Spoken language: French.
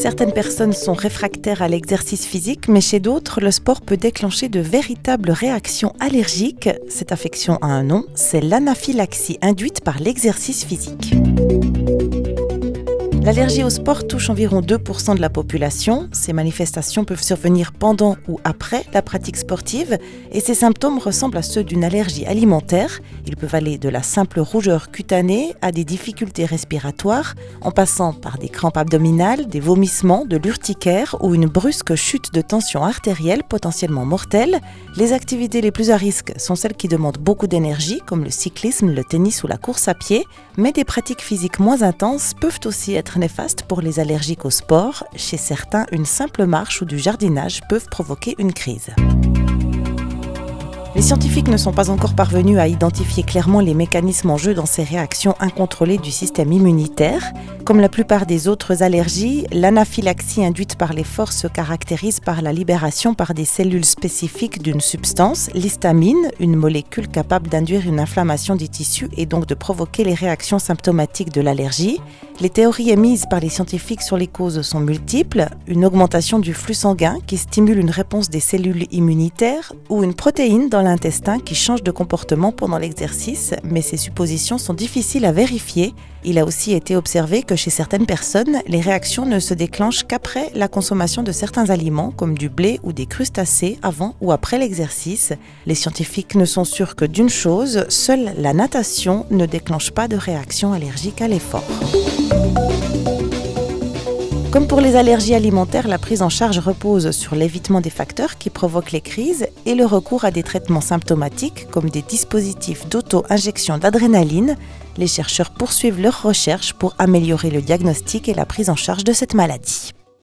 Certaines personnes sont réfractaires à l'exercice physique, mais chez d'autres, le sport peut déclencher de véritables réactions allergiques. Cette affection a un nom, c'est l'anaphylaxie induite par l'exercice physique. L'allergie au sport touche environ 2% de la population. Ces manifestations peuvent survenir pendant ou après la pratique sportive et ces symptômes ressemblent à ceux d'une allergie alimentaire. Ils peuvent aller de la simple rougeur cutanée à des difficultés respiratoires, en passant par des crampes abdominales, des vomissements, de l'urticaire ou une brusque chute de tension artérielle potentiellement mortelle. Les activités les plus à risque sont celles qui demandent beaucoup d'énergie, comme le cyclisme, le tennis ou la course à pied, mais des pratiques physiques moins intenses peuvent aussi être néfastes pour les allergiques au sport. Chez certains, une simple marche ou du jardinage peuvent provoquer une crise. Les scientifiques ne sont pas encore parvenus à identifier clairement les mécanismes en jeu dans ces réactions incontrôlées du système immunitaire. Comme la plupart des autres allergies, l'anaphylaxie induite par l'effort se caractérise par la libération par des cellules spécifiques d'une substance, l'histamine, une molécule capable d'induire une inflammation des tissus et donc de provoquer les réactions symptomatiques de l'allergie. Les théories émises par les scientifiques sur les causes sont multiples, une augmentation du flux sanguin qui stimule une réponse des cellules immunitaires ou une protéine dans l'intestin qui change de comportement pendant l'exercice, mais ces suppositions sont difficiles à vérifier. Il a aussi été observé que chez certaines personnes, les réactions ne se déclenchent qu'après la consommation de certains aliments comme du blé ou des crustacés avant ou après l'exercice. Les scientifiques ne sont sûrs que d'une chose, seule la natation ne déclenche pas de réaction allergique à l'effort. Comme pour les allergies alimentaires, la prise en charge repose sur l'évitement des facteurs qui provoquent les crises et le recours à des traitements symptomatiques comme des dispositifs d'auto-injection d'adrénaline. Les chercheurs poursuivent leurs recherches pour améliorer le diagnostic et la prise en charge de cette maladie.